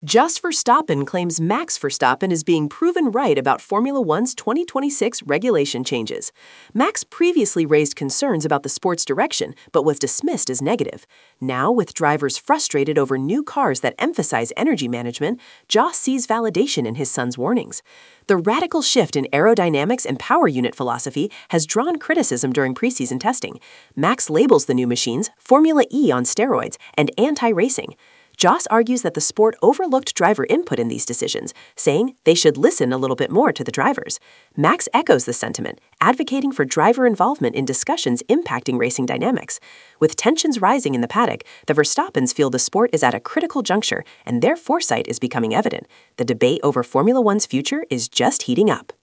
Just Verstappen claims Max Verstappen is being proven right about Formula One's 2026 regulation changes. Max previously raised concerns about the sport's direction, but was dismissed as negative. Now, with drivers frustrated over new cars that emphasize energy management, Joss sees validation in his son's warnings. The radical shift in aerodynamics and power unit philosophy has drawn criticism during preseason testing. Max labels the new machines Formula E on steroids and anti-racing. Joss argues that the sport overlooked driver input in these decisions, saying they should listen a little bit more to the drivers. Max echoes the sentiment, advocating for driver involvement in discussions impacting racing dynamics. With tensions rising in the paddock, the Verstappens feel the sport is at a critical juncture, and their foresight is becoming evident. The debate over Formula One's future is just heating up.